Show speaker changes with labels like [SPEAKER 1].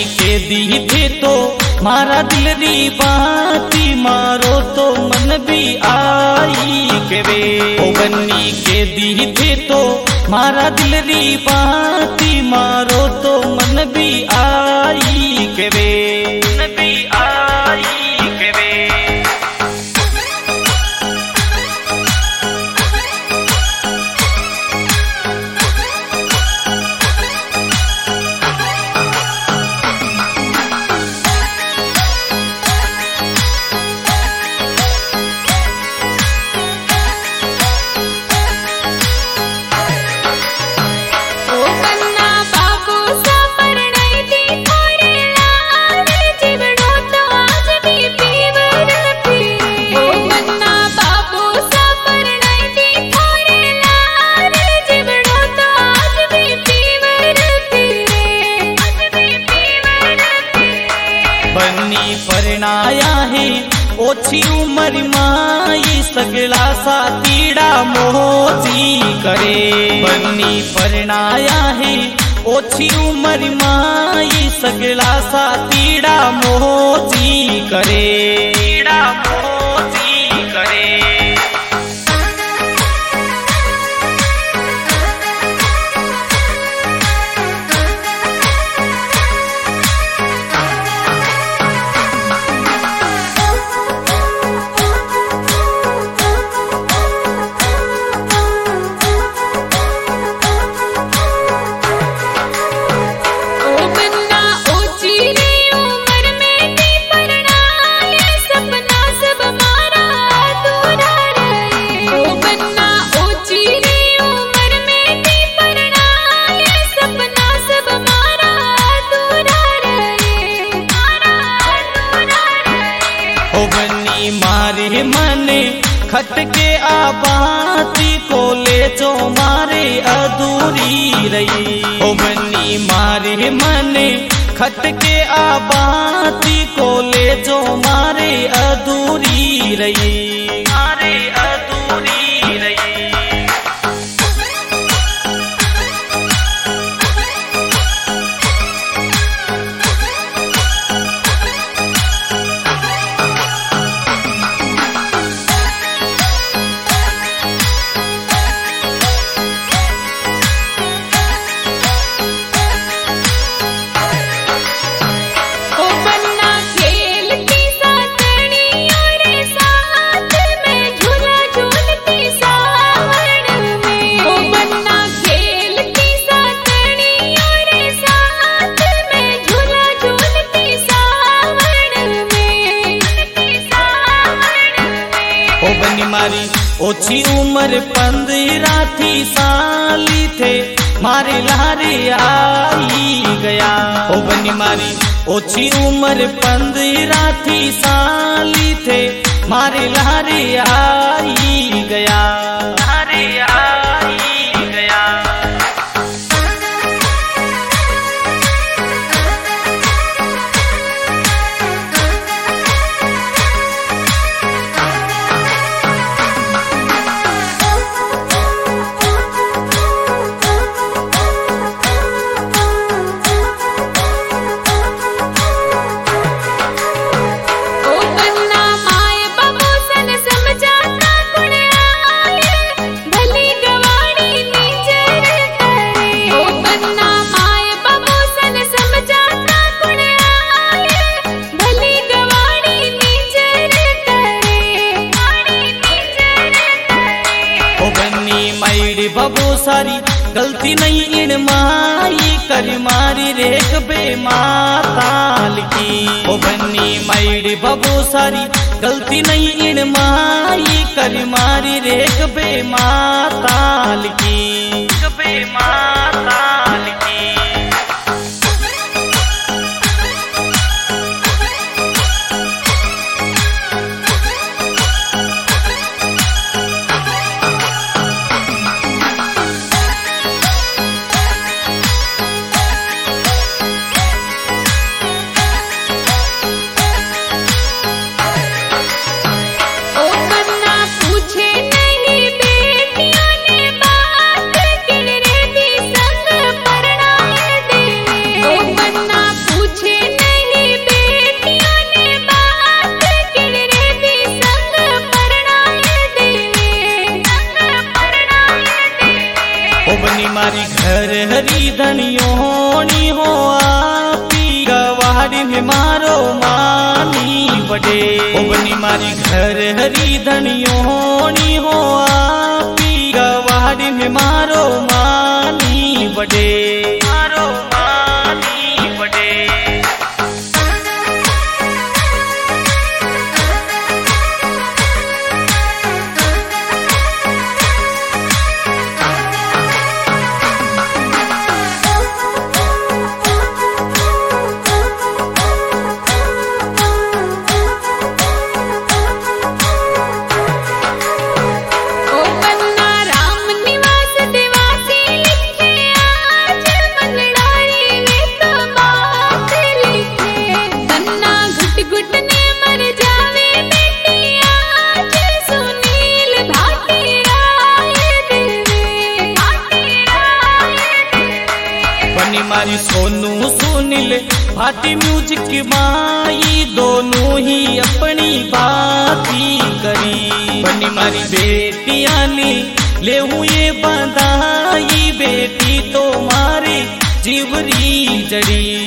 [SPEAKER 1] के दी थे तो मारा दिल री बाती मारो तो मन भी आई के वे। ओ बन्नी के दी थे तो मारा दिल री बाती मारो तो मन भी आई के वे, मन भी आई के वे। बन्नी परणाया है ओछी उम्र माई सगला सा तीड़ा मोची करे। बन्नी परणाया है ओछी उम्र माई सगला सा तीड़ा मोची करे, तीड़ा मोची करे। बन्नी मारे मने खट के आबाती को ले जो मारे अधूरी रही। ओ बन्नी मारे मने खट के आबाती को ले जो मारे अधूरी रही, मारे अधूरी रही। मारी ओछी उम्र 15 थी साली थे मारे लारे आई गया। ओ बन्नी मारी ओछी उम्र 15 थी साली थे मारे लारे आई गया, लारे आई गया। बबू सारी गलती नहीं इन माई कर मारी रेख बे माताल की। ओ बन्नी माईड़ी बबू सारी गलती नहीं इन माई कर मारी रेख बे माताल की, बे माताल की।
[SPEAKER 2] पूछे नहीं बेटियों ने बात, किन रे भी संग
[SPEAKER 1] धनियोनी हो आपी गवाड़ी में मारो मानी बड़े। ओ बनी मारी घर हरी धनियोनी हो आपी गवाड़ी में मारो मानी बड़े। मारो मानी बड़े। मारी सोनू सुनील भाटी म्यूजिक माई दोनों ही अपनी बाती करी। बनी मारी बेटियां ले हुए बंधाई बेटी तो मारी जीवरी जड़ी।